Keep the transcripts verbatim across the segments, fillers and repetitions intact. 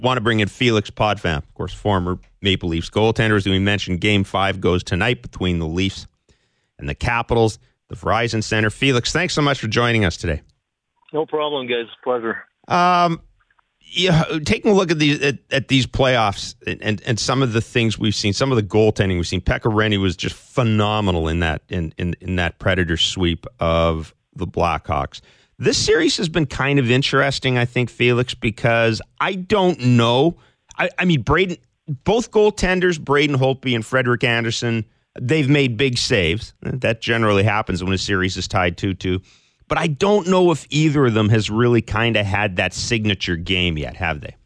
Want to bring in Felix Potvin, of course, former Maple Leafs goaltender. As we mentioned, Game five goes tonight between the Leafs and the Capitals, the Verizon Center. Felix, thanks so much for joining us today. No problem, guys. Pleasure. Um, yeah, taking a look at these at, at these playoffs and, and and some of the things we've seen, some of the goaltending we've seen. Pekka Rinne was just phenomenal in that in, in, in that Predator sweep of the Blackhawks. This series has been kind of interesting, I think, Felix, because I don't know. I, I mean, Braden, both goaltenders, Braden Holtby and Frederik Andersen, they've made big saves. That generally happens when a series is tied two two. But I don't know if either of them has really kind of had that signature game yet, have they?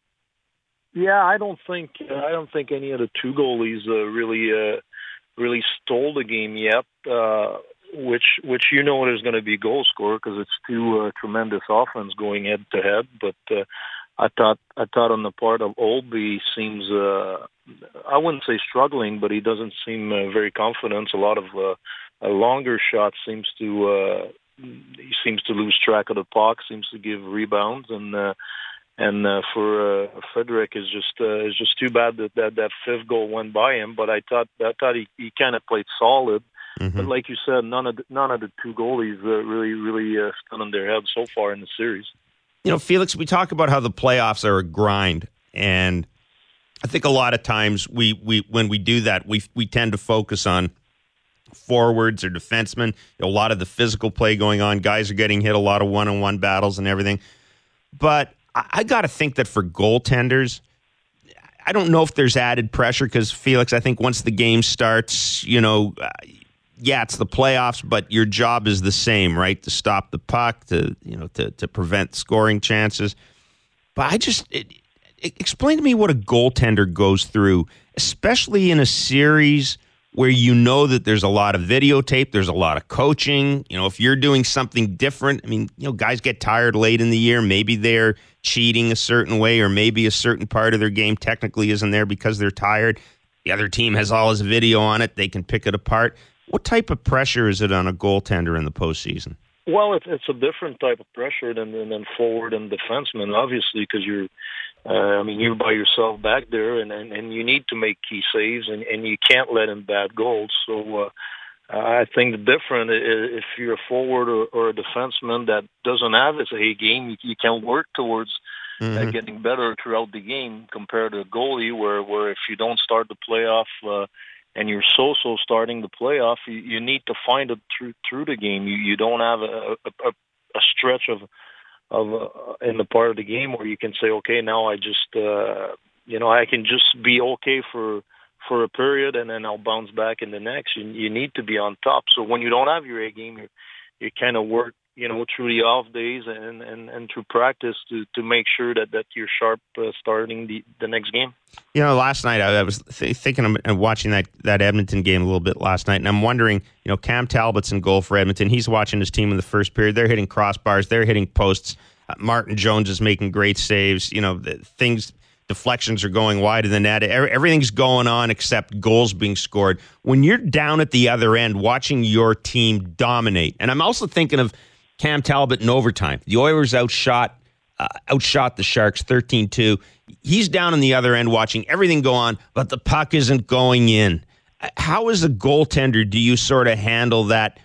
Yeah, I don't think uh, I don't think any of the two goalies uh, really uh, really stole the game yet. Uh, which which you know there's going to be goal scorer because it's two uh, tremendous offense going head to head. But uh, I thought I thought on the part of Holtby seems uh, I wouldn't say struggling, but he doesn't seem uh, very confident. A lot of uh, a longer shot seems to uh, he seems to lose track of the puck, seems to give rebounds, and uh, and uh, for uh, Frederik is just uh, is just too bad that, that that fifth goal went by him. But I thought I thought he, he kind of played solid. Mm-hmm. But like you said, none of the, none of the two goalies uh, really, really uh, stood on their head so far in the series. You know, Felix, we talk about how the playoffs are a grind, and I think a lot of times we, we when we do that, we we tend to focus on forwards or defensemen. You know, a lot of the physical play going on, guys are getting hit, a lot of one-on-one battles and everything. But I, I got to think that for goaltenders, I don't know if there's added pressure because, Felix, I think once the game starts, you know. Uh, Yeah, it's the playoffs, but your job is the same, right? To stop the puck, to you know, to to prevent scoring chances. But I just it, it, explain to me what a goaltender goes through, especially in a series where you know that there's a lot of videotape, there's a lot of coaching. You know, if you're doing something different, I mean, you know, guys get tired late in the year. Maybe they're cheating a certain way, or maybe a certain part of their game technically isn't there because they're tired. The other team has all this video on it; they can pick it apart. What type of pressure is it on a goaltender in the postseason? Well, it's, it's a different type of pressure than than forward and defenseman, obviously, because you're, uh, I mean, you're by yourself back there, and, and, and you need to make key saves, and, and you can't let in bad goals. So uh, I think the difference is if you're a forward or, or a defenseman that doesn't have his A game, you, you can work towards mm-hmm. uh, getting better throughout the game compared to a goalie, where where if you don't start the playoff. Uh, and you're so-so starting the playoff, you, you need to find it through through the game. You you don't have a a, a stretch of of uh, in the part of the game where you can say, okay, now I just uh, you know I can just be okay for for a period, and then I'll bounce back in the next. You, you need to be on top. So when you don't have your A game, you you kind of work you know through the off days and, and, and through practice to, to make sure that, that you're sharp uh, starting the, the next game. You know, last night I, I was th- thinking of and watching that, that Edmonton game a little bit last night, and I'm wondering, you know, Cam Talbot's in goal for Edmonton. He's watching his team in the first period. They're hitting crossbars. They're hitting posts. Uh, Martin Jones is making great saves. You know, the, things, deflections are going wide of the net. Everything's going on except goals being scored. When you're down at the other end watching your team dominate, and I'm also thinking of Cam Talbot in overtime. The Oilers outshot uh, outshot the Sharks thirteen two. He's down on the other end watching everything go on, but the puck isn't going in. How, as a goaltender, do you sort of handle that,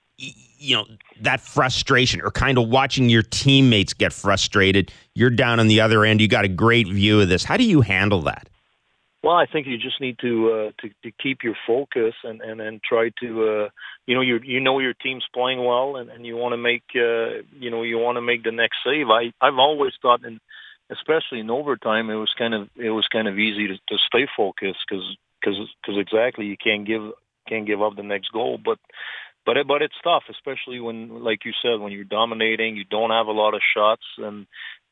you know, that frustration, or kind of watching your teammates get frustrated? You're down on the other end. You got a great view of this. How do you handle that? Well, I think you just need to uh, to, to keep your focus and, and, and try to uh, you know you you know your team's playing well, and, and you want to make uh, you know you want to make the next save. I I've always thought, and especially in overtime, it was kind of it was kind of easy to, to stay focused because because exactly you can't give can't give up the next goal, but. But it, but it's tough, especially when, like you said, when you're dominating, you don't have a lot of shots, and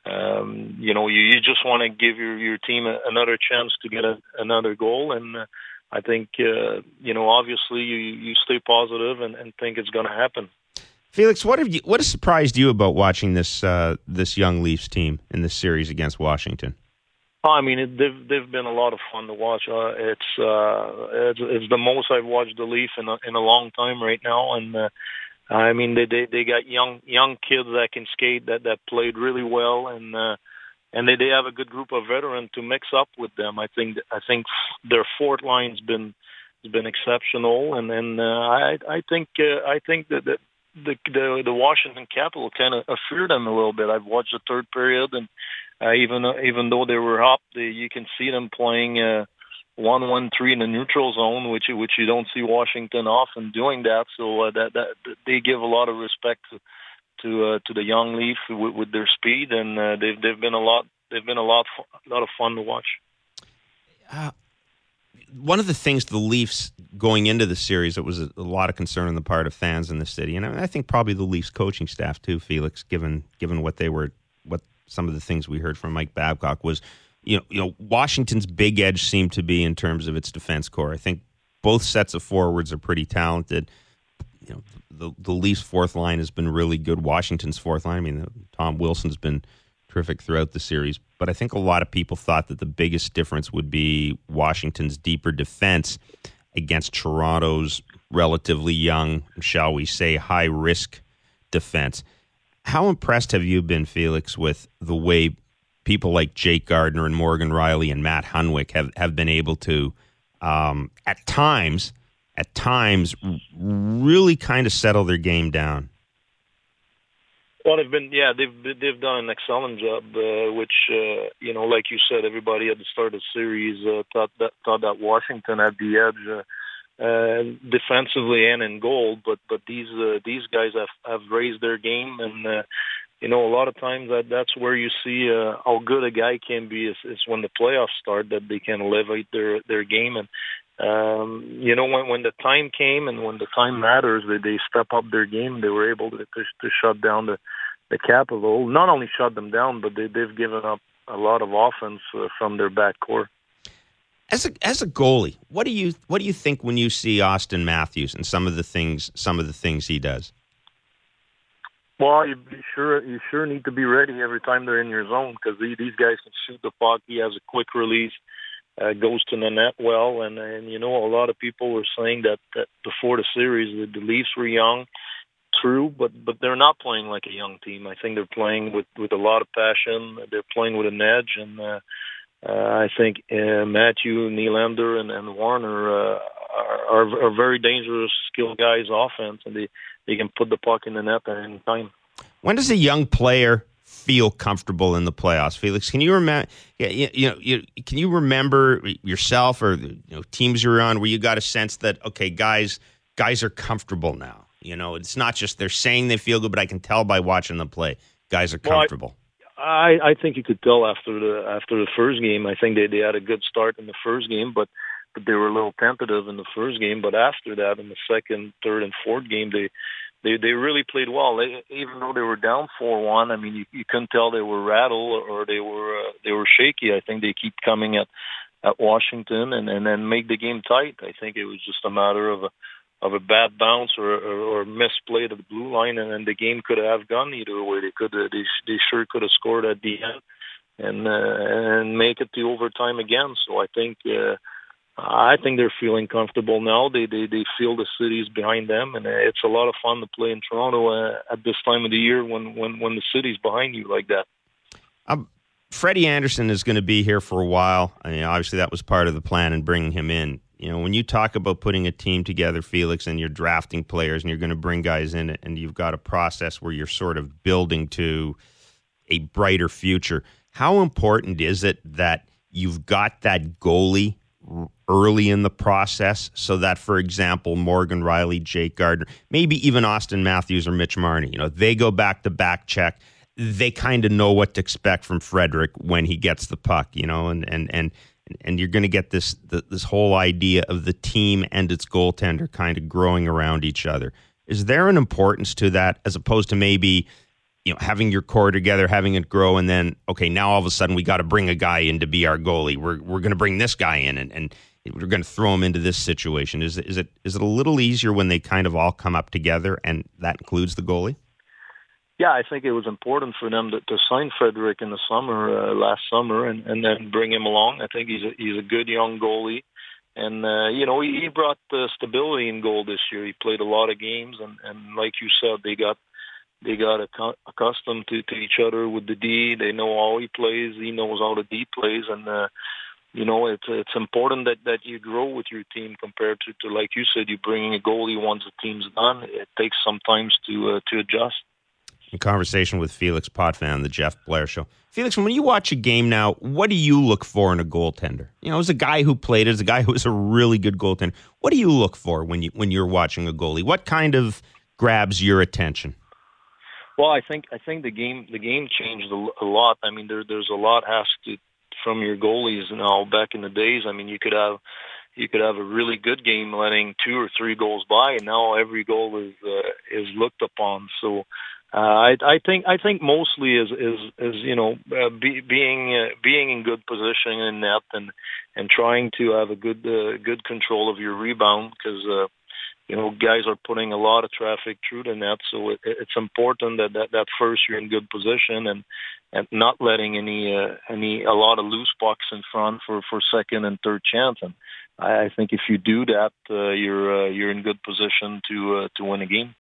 um, you know you, you just want to give your, your team a, another chance to get a, another goal. And uh, I think uh, you know obviously you, you stay positive and, and think it's going to happen. Felix, what have you? What has surprised you about watching this uh, this young Leafs team in this series against Washington? Oh, I mean, it, they've they've been a lot of fun to watch. Uh, it's, uh, it's it's the most I've watched the Leaf in a, in a long time right now, and uh, I mean they, they they got young young kids that can skate that, that played really well, and uh, and they, they have a good group of veterans to mix up with them. I think I think their fourth line's been has been exceptional, and then uh, I I think uh, I think that the the the, the Washington Capitol kind of feared them a little bit. I've watched the third period, and uh, even even though they were up, they, you can see them playing uh, one one three in the neutral zone, which which you don't see Washington often doing that. So uh, that that they give a lot of respect to to, uh, to the young Leaf with, with their speed, and uh, they've they've been a lot they've been a lot a lot of fun to watch. Uh, one of the things the Leafs going into the series, it was a, a lot of concern on the part of fans in the city, and I, I think probably the Leafs coaching staff too, Felix, given given what they were, what some of the things we heard from Mike Babcock was, you know, you know, Washington's big edge seemed to be in terms of its defense core. I think both sets of forwards are pretty talented. You know, the the Leafs' fourth line has been really good. Washington's fourth line, I mean, Tom Wilson's been terrific throughout the series. But I think a lot of people thought that the biggest difference would be Washington's deeper defense against Toronto's relatively young, shall we say, high-risk defense. How impressed have you been, Felix, with the way people like Jake Gardiner and Morgan Rielly and Matt Hunwick have, have been able to, um, at times, at times, really kind of settle their game down? Well, they've been, yeah, they've they've done an excellent job. Uh, which, uh, you know, like you said, everybody at the start of the series uh, thought that thought that Washington had the edge uh, uh, defensively and in goal. But but these uh, these guys have, have raised their game, and uh, you know, a lot of times that that's where you see uh, how good a guy can be is, is when the playoffs start, that they can elevate their their game. And um, you know, when when the time came and when the time matters, they they step up their game. They were able to to, to shut down the the Capitol. Not only shut them down, but they they've given up a lot of offense uh, from their backcourt. As a as a goalie, what do you what do you think when you see Austin Matthews and some of the things some of the things he does? Well, you, you sure you sure need to be ready every time they're in your zone, because these, these guys can shoot the puck. He has a quick release. Uh, goes to the net well, and, and you know, a lot of people were saying that, that before the series that the Leafs were young, true, but but they're not playing like a young team. I think they're playing with, with a lot of passion. They're playing with an edge, and uh, uh, I think uh, Matthew, Nylander, and, and Warner uh, are, are are very dangerous, skilled guys offense, and they, they can put the puck in the net at any time. When does a young player feel comfortable in the playoffs, Felix? Can you remember? You, you know, you, can you remember yourself or you know teams you're on where you got a sense that okay, guys, guys are comfortable now? You know, it's not just they're saying they feel good, but I can tell by watching them play, guys are comfortable. Well, I, I think you could tell after the after the first game. I think they, they had a good start in the first game, but but they were a little tentative in the first game. But after that, in the second, third, and fourth game, they. They they really played well. They, even though they were down four one, I mean, you, you couldn't tell they were rattled or they were uh, they were shaky. I think they keep coming at, at Washington and, and then make the game tight. I think it was just a matter of a of a bad bounce or or, or misplay to the blue line, and then the game could have gone either way. They could uh, they they sure could have scored at the end and uh, and make it to overtime again. So I think. Uh, I think they're feeling comfortable now. They they they feel the city's behind them, and it's a lot of fun to play in Toronto uh, at this time of the year when, when, when the city's behind you like that. Um, Freddie Anderson is going to be here for a while. I mean, obviously that was part of the plan in bringing him in. You know, when you talk about putting a team together, Felix, and you're drafting players and you're going to bring guys in, and you've got a process where you're sort of building to a brighter future, how important is it that you've got that goalie early in the process so that, for example, Morgan Rielly, Jake Gardiner, maybe even Austin Matthews or Mitch Marner, you know, they go back to back check. They kind of know what to expect from Frederic when he gets the puck, you know, and and and, and you're going to get this the, this whole idea of the team and its goaltender kind of growing around each other. Is there an importance to that as opposed to maybe, you know, having your core together, having it grow, and then, okay, now all of a sudden we got to bring a guy in to be our goalie. We're we're going to bring this guy in, and, and we're going to throw him into this situation. Is is it is it a little easier when they kind of all come up together, and that includes the goalie? Yeah, I think it was important for them to, to sign Frederic in the summer, uh, last summer, and, and then bring him along. I think he's a, he's a good young goalie. And, uh, you know, he, he brought uh, stability in goal this year. He played a lot of games, and, and like you said, they got they got ac- accustomed to, to each other with the D. They know how he plays. He knows how the D plays, and uh, you know it's it's important that, that you grow with your team compared to, to like you said, you bringing a goalie once the team's done. It takes some time to uh, to adjust. In conversation with Felix Potvin on the Jeff Blair Show. Felix, when you watch a game now, what do you look for in a goaltender? You know, as a guy who played, as a guy who was a really good goaltender, what do you look for when you when you're watching a goalie? What kind of grabs your attention? Well, I think I think the game the game changed a, a lot. I mean, there there's a lot has to from your goalies now. Back in the days, I mean, you could have you could have a really good game letting two or three goals by, and now every goal is uh, is looked upon. So. Uh, I, I think I think mostly is is, is you know uh, be, being uh, being in good position in net and and trying to have a good uh, good control of your rebound, because uh, you know guys are putting a lot of traffic through the net, so it, it's important that, that that first you're in good position and and not letting any uh, any a lot of loose pucks in front for, for second and third chance. And I, I think if you do that, uh, you're uh, you're in good position to uh, to win a game.